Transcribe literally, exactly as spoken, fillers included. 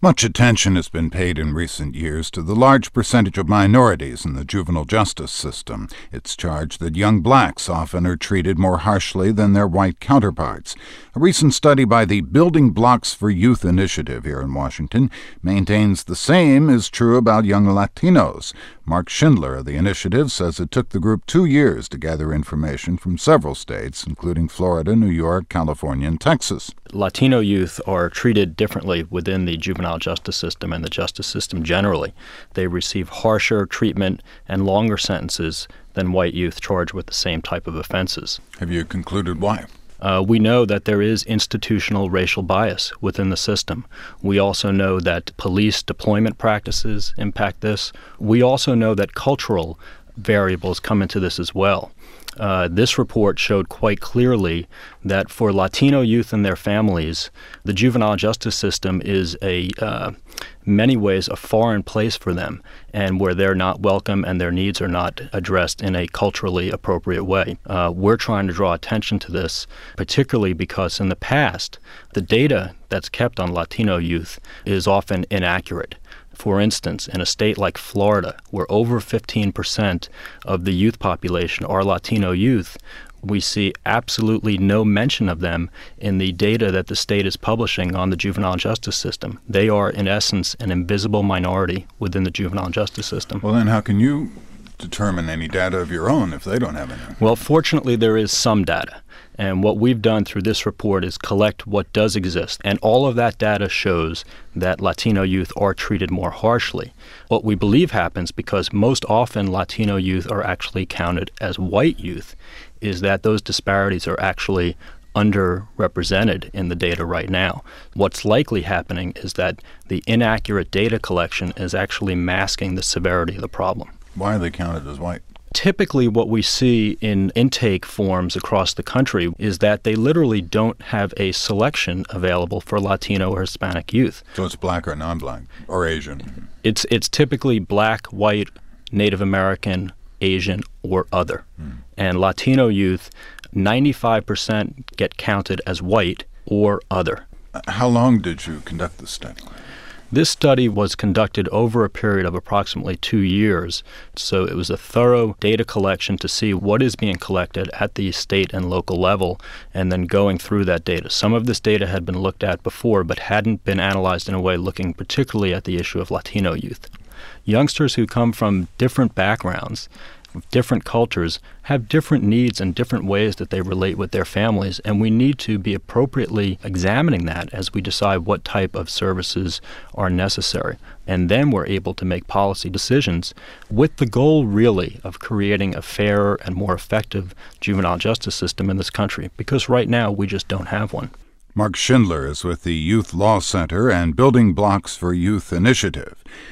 Much attention has been paid in recent years to the large percentage of minorities in the juvenile justice system. It's charged that young blacks often are treated more harshly than their white counterparts. A recent study by the Building Blocks for Youth initiative here in Washington maintains the same is true about young Latinos. Mark Schindler of the initiative says it took the group two years to gather information from several states, including Florida, New York, California, and Texas. Latino youth are treated differently within the juvenile justice system and the justice system generally. They receive harsher treatment and longer sentences than white youth charged with the same type of offenses. Have you concluded why? Uh, we know that there is institutional racial bias within the system. We also know that police deployment practices impact this. We also know that cultural variables come into this as well. Uh, this report showed quite clearly that for Latino youth and their families, the juvenile justice system is a uh, many ways a foreign place for them, and where they're not welcome and their needs are not addressed in a culturally appropriate way. Uh, we're trying to draw attention to this, particularly because in the past, the data that's kept on Latino youth is often inaccurate. For instance, in a state like Florida, where over fifteen percent of the youth population are Latino youth, we see absolutely no mention of them in the data that the state is publishing on the juvenile justice system. They are, in essence, an invisible minority within the juvenile justice system. Well, then how can you determine any data of your own if they don't have any? Well, fortunately, there is some data. And what we've done through this report is collect what does exist. And all of that data shows that Latino youth are treated more harshly. What we believe happens, because most often Latino youth are actually counted as white youth, is that those disparities are actually underrepresented in the data right now. What's likely happening is that the inaccurate data collection is actually masking the severity of the problem. Why are they counted as white? Typically, what we see in intake forms across the country is that they literally don't have a selection available for Latino or Hispanic youth. So it's black or non-black or Asian? It's it's typically black, white, Native American, Asian, or other. Mm. And Latino youth, ninety-five percent get counted as white or other. How long did you conduct this study? This study was conducted over a period of approximately two years, so it was a thorough data collection to see what is being collected at the state and local level, and then going through that data. Some of this data had been looked at before, but hadn't been analyzed in a way looking particularly at the issue of Latino youth. Youngsters who come from different backgrounds, different cultures, have different needs and different ways that they relate with their families, and we need to be appropriately examining that as we decide what type of services are necessary. And then we're able to make policy decisions with the goal, really, of creating a fairer and more effective juvenile justice system in this country, because right now we just don't have one. Mark Schindler is with the Youth Law Center and Building Blocks for Youth initiative.